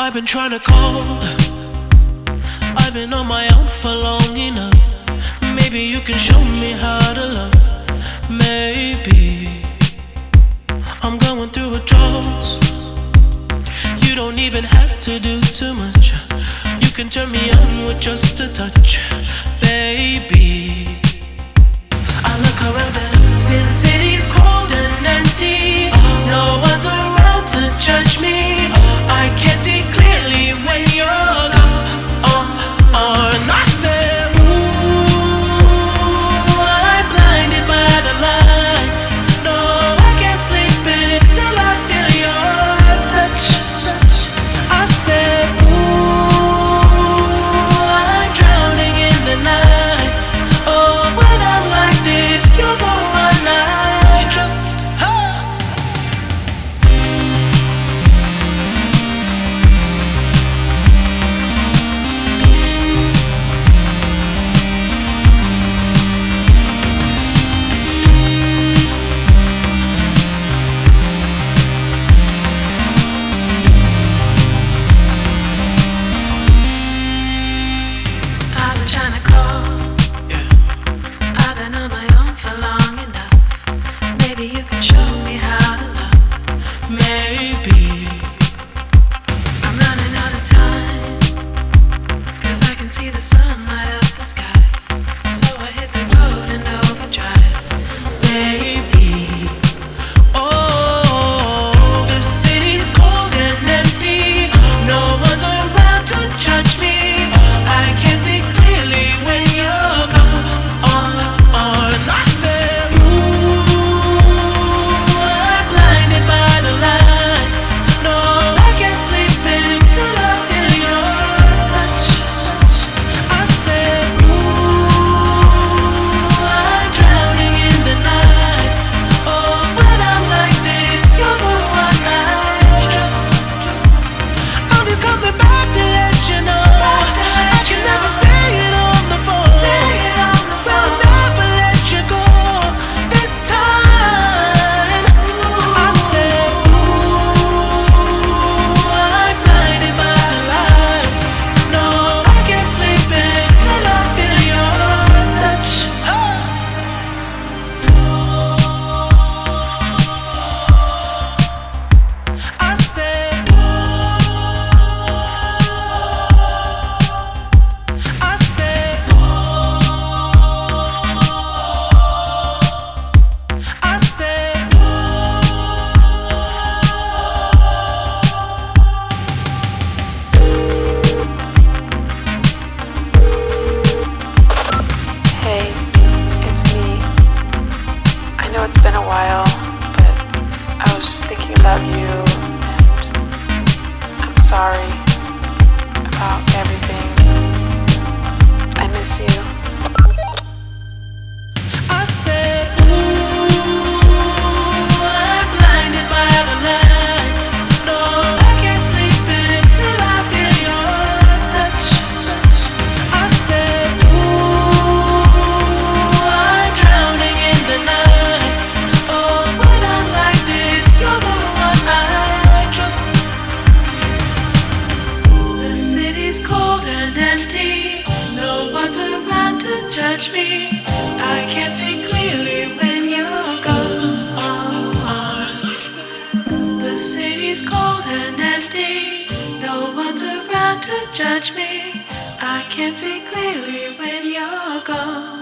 I've been trying to call. I've been on my own for long enough. Maybe you can show me how to love. Maybe I'm going through a drought. You don't even have to do too much. You can turn me on with just a touch, baby. I look around and see the city's cold and empty. No one's around to judge me. I can't see clearly when you're gone. And I said, ooh, I'm blinded by the lights. No, I can't sleep until I feel your touch. I said, ooh, I'm drowning in the night. Oh, when I'm like this, you're the one I trust. I've been trying to call. I've been on my own for long enough. Maybe you can show me how to love. Maybe I'm running out of time, 'cause I can see the sun light up the sky. So I hit the road in overdrive, baby. Oh, the city's cold and empty. No one's around to judge me. I can't see clearly when you're gone. And I said, ooh, I'm blinded by the lights. No, I can't sleep until I feel your touch. I said, ooh, I'm drowning in the night. Oh, when I'm like this, you're the one I trust. I'm just coming back to let you know I can never say it on the phone. Will never let you go this time. I said, ooh, I'm blinded by the lights. No, I can't sleep until I feel your touch. I said, I said, I said, Hey, it's me. I know it's been a while, but I was just thinking about you, and I'm sorry about everything. I miss you. I said, ooh, I'm blinded by the lights. No, I can't sleep until I feel your touch. I said, ooh, I'm drowning in the night. Oh, when I'm like this, you're the one I trust. The city's cold and empty. No one's around to judge me. I can't see clearly when you're gone. The city's cold and empty. No one's around to judge me. I can't see clearly when you're gone.